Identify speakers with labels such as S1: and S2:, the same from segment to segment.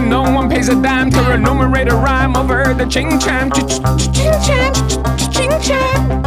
S1: when no one pays a dime to enumerate a rhyme over the ching cham, ching cham, ching cham.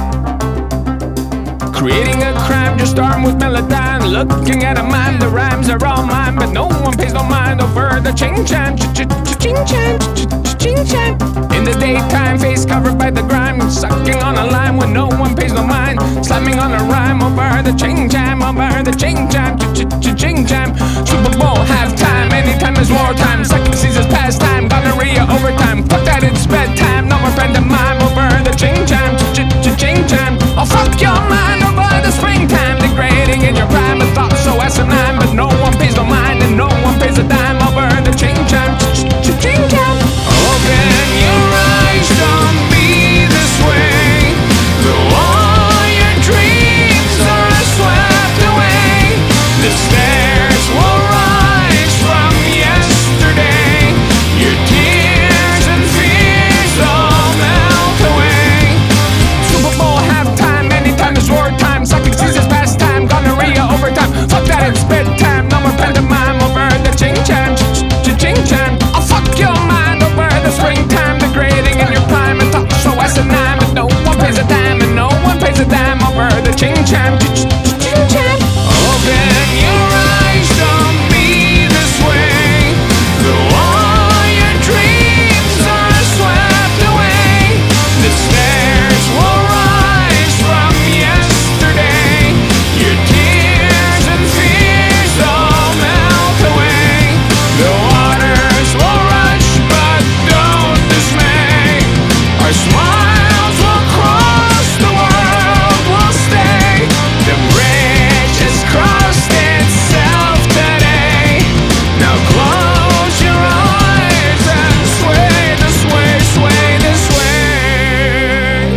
S1: Creating a crime just armed with melodyne, looking at a mime, the rhymes are all mine, but no one pays no mind over the ching cham, ching cham, ching cham. In the daytime, face covered by the grime, sucking on a lime when no one pays no mind, slamming on a rhyme over the ching cham, over the ching cham, ching cham. Super Bowl halftime, anytime is wartime, sucking Caesar's pastime, gonorrhea overtime. Fuck that, it's bedtime, no more friend of mine over the ching cham, ching cham. Oh fuck your mind over the springtime, degrading in your prime, a thought so asinine, but no one pays no mind and no one pays a dime over the ching cham, ching cham. Open your eyes, don't be this way, though all your dreams are swept away. The stairs will rise from yesterday, your tears and fears all melt away. Super Bowl halftime, anytime is wartime, sucking Caesar's pastime, gonorrhea overtime. Fuck that, it's bedtime, no more pantomime over the ching cham, ching cham. I'll fuck your mind over the springtime, degrading in your prime, and talk so asinine, but no one pays a dime, and no one pays a dime over the ching cham, ching cham. Open your eyes, don't be this way, though all your dreams are swept away. The stairs will rise from yesterday, your tears and fears all melt away. The waters will rush, but don't dismay. Our smiles will cross, the world will stay. The bridge has crossed itself today. Now close your eyes and sway this way, sway this way.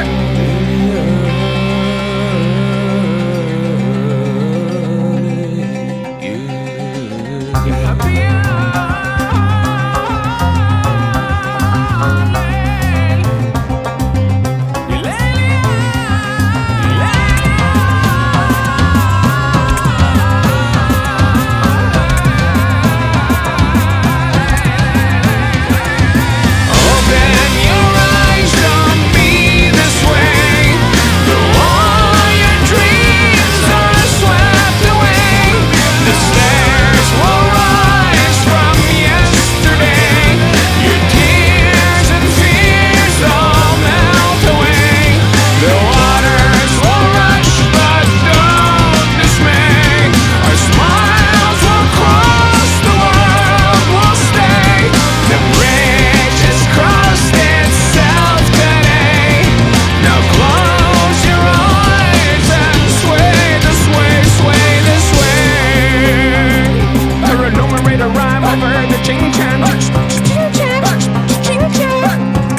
S1: Open your eyes, don't be this way, though all your dreams are swept away. The stairs will rise from yesterday, your tears and fears all melt away. The waters will rush, but don't dismay. Our smiles will cross, the world will stay. The bridge has crossed itself today. Now close your eyes and sway this way, sway this way. To enumerate a rhyme over the ching cham, ching cham.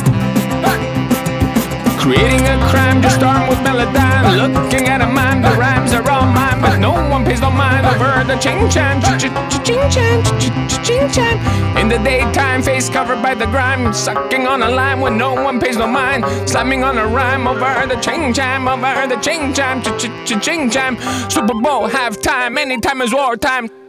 S1: Creating a crime just armed with melodyne, looking at a mime, the rhymes are all mine, but no one pays no mind over the ching cham, ching cham, ching cham. In the daytime, face covered by the grime, sucking on a lime when no one pays no mind, slamming on a rhyme over the ching cham, over the ching cham, ching cham. Super Bowl halftime, anytime is wartime.